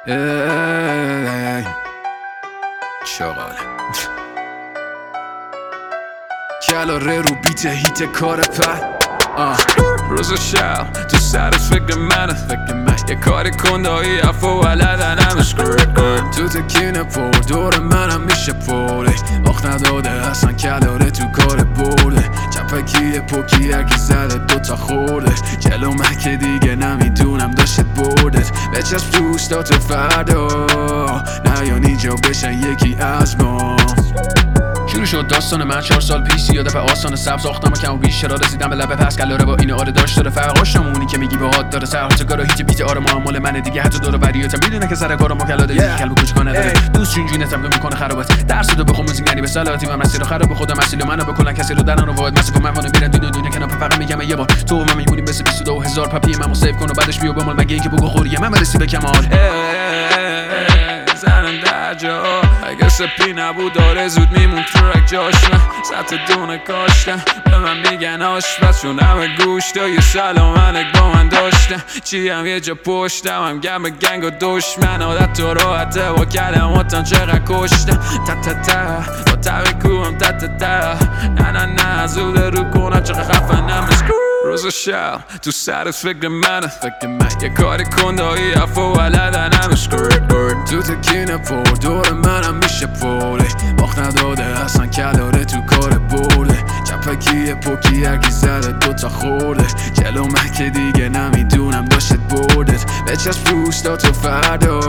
چاقاله کلاره رو بیت هیت کار پد روز و شب تو سرت فکر منه یه کاری کن دایی افا ولدنم تو تکینه پر دور منم میشه پره آخ نداده اصلا کلاره تو کار برده چپکیه پوکی هرکی زده دوتا خورده جلو من که دیگه نمیدونم داشت بردت بچسب دوستاتو فردا نیان اینجا بشن یکی از ما شروع شد داستان من 4 سال پیش یه دفعه آسان سبز آختم و کم و بیش چرا رسیدم به لبه پس کلاره با این آره داشت داره فرقاشم اونی که میگی باهات داره سرحاتگاه هیچ بیت آره معامل منه دیگه حتی دور بریاتم میدونه که سر کارو مکلاده دیگه قلب کوچیکا نداره دوست جونجونتم که میکنه خرابت درس رو بخون موزیک یعنی به صلاحاتی من مسیر خراب خودم مسئله منو بکنن کسی رو درن رو واد مسئله من وانو میرن دونه کنم فقط میگم یه بار تو من میمونیم مثل 22000 پاپی منو سیو کن و بعدش بیا بمال مگه اینکه بگو خوریه من برسی به کمال زنم در جا اگه سپی نبود داره زود میمون ترک جاشنم سطح دونه کاشتم به من میگن آشپز چون همه گوشتا یه سلام علک با من داشتم چی هم یه جا پشتم هم گم به گنگ و دشمن عادت تو راحته با کلماتم چقدر کشتم تا تا تا با تبکو هم تا تا تا نه زود رو کنم چقدر خفنم روز و شب تو سرت فکر منه یه کاری کن دایی افا ولدنم تو تکینه پر دور منم میشه پره باخت نداده اصلا کلاره تو کار برده چپکیه پوکی هرکی زده دوتا خورده جلو من که دیگه نمیدونم داشت بردت بچسب دوستاتو فردا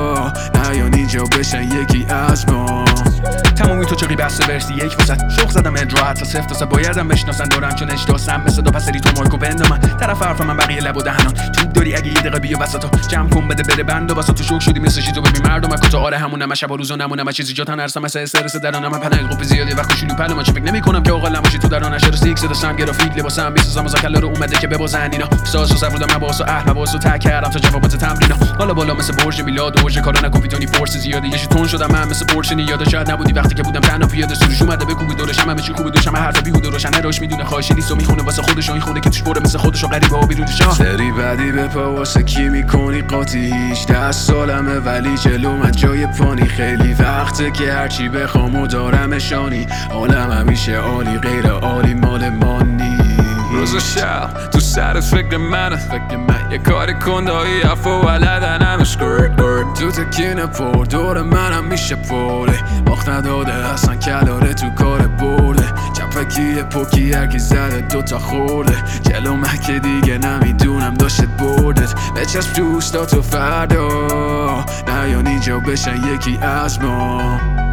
نیان اینجا بشن یکی از ما تمامی تو چقی بسته ورسی یک وسط شوق زدم راحت تا صفر تا بایدم بشناسن دارم چون اشتاسم مثل دو پسری تو مایکو بند من طرف حرف من بقیه لب و دهنان توپ داری اگه یه دقیقه بیا وسطا جمع کن بده بره بند و بسا تو شوک شدی مثل تو ببین مردم کتا آره همونم شب و روزا نمونم چیزی جا تنرسم مثل استرس درانم پنل قوپ زیادی وقت شلو پلو من چه فکر نمیکنم که آقا لماشی تو درانش رو سیکس دستم گرافیک لباسم میسازم از کلا رو اومده که ببازن اینا ساز و سفرودم مباس و مباس و تک کردم تا جوابات تمرینا حالا بالا مثل برج میلاد و برج کارا نکن پیتونی فورس زیاده یه تون شدم من مثل پورشنی یاد شاید نبودی وقتی که بودم تنها پیاده سروش اومده بکوبی دورش همه چی خوبه دوشم حرف بیهوده روشن روش میدونه خواهشی نیست و میخونه واسه خودش و این خونه که توش بره مثل خودش و غریبه و بیرون شاه سری بعدی به پا واسه کی میکنی قاطی 18 سالمه ولی جلو من جای پانی خیلی وقته که هرچی بخوام و دارم شانی عالم همیشه عالی غیر عالی مال مانی روز و شب تو سرت فکر منه یه کاری کن دایی افا ولدنم تو تکینه پر دور منم میشه پره باخت نداده اصلا کلاره تو کار برده چپکیه پوکی هرکی زده دوتا خورده جلو من که دیگه نمیدونم داشت بردت بچسب دوستاتو فردا نیان اینجا بشن یکی از ما